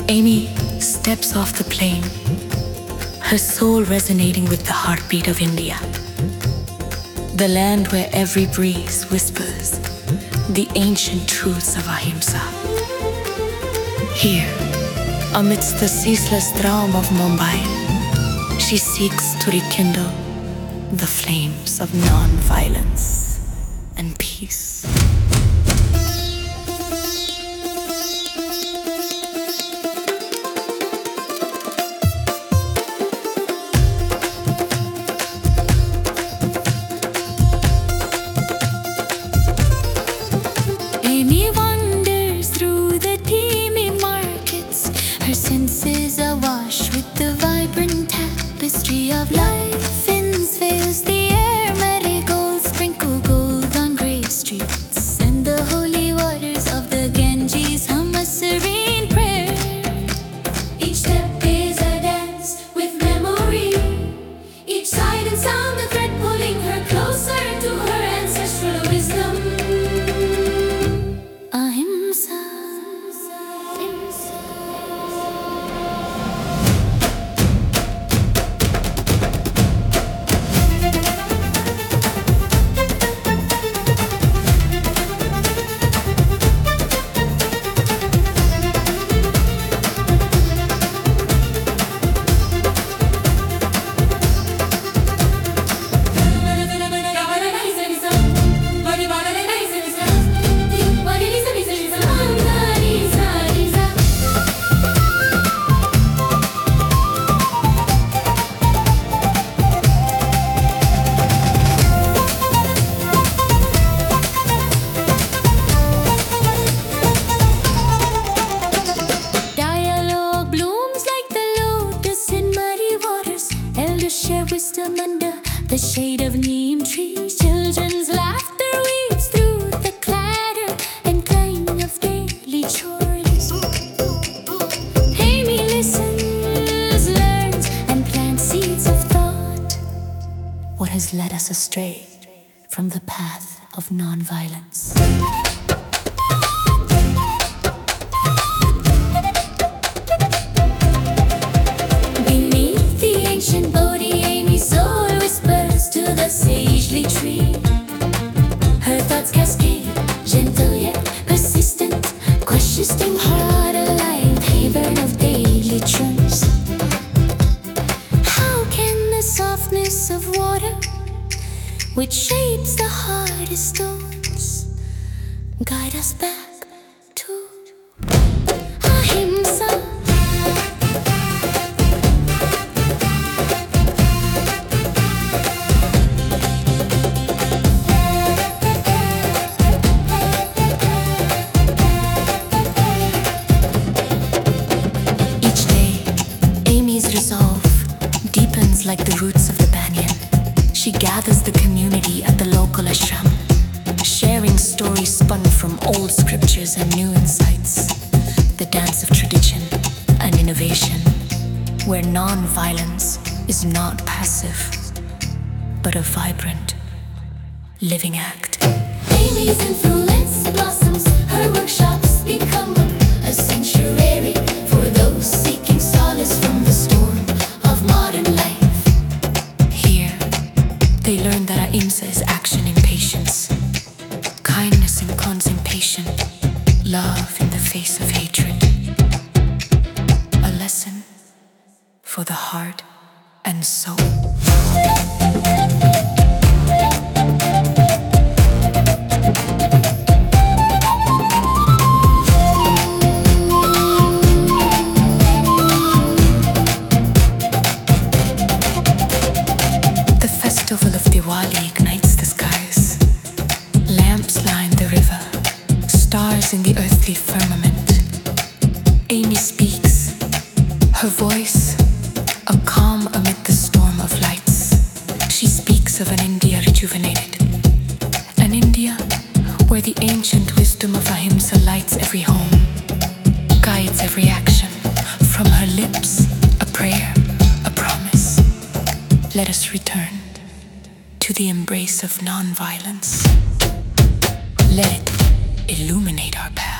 Amy steps off the plane, her soul resonating with the heartbeat of India, the land where every breeze whispers the ancient truths of Ahimsa. Here, amidst the ceaseless drum of Mumbai, she seeks to rekindle the flames of non-violence and peace. Amy wanders through the teeming markets, her senses awash with the vibrant tapestry of life. Inns fills the air, marigolds sprinkle gold on grey streets, and the holy waters of the Ganges hum a serene prayer. Each step is a dance with memory, each sight and sound a thread pulling her closer to her ancestral wisdom. Ahimsa. Share wisdom under the shade of neem trees. Children's laughter weaves through the clatter and clang of daily chores. Amy listens, learns, and plants seeds of thought. What has led us astray from the path of non-violence? Beneath the ancient Bodhi, Amy's soul whispers to the sagely tree. Her thoughts cascade, gentle yet persistent, questioning heart alive, haven of daily chores. How can the softness of water, which shapes the hardest stones, guide us back to Ahimsa? Resolve deepens like the roots of the banyan. She gathers the community at the local ashram, sharing stories spun from old scriptures and new insights. The dance of tradition and innovation, where non-violence is not passive, but a vibrant, living act. Amy's influence blossoms, her workshops become a sanctuary for those seeking solace from the storm of modern life. Here, they learn that Ahimsa is action in patience, kindness in contemplation, love in the face of hatred. A lesson for the heart and soul. The festival of Diwali ignites the skies. Lamps line the river, stars in the earthly firmament. Amy speaks, her voice a calm amid the storm of lights. She speaks of an India rejuvenated, an India where the ancient wisdom of Ahimsa lights every home, guides every action. From her lips, a prayer, a promise. Let us return to the embrace of non-violence. Let it illuminate our path.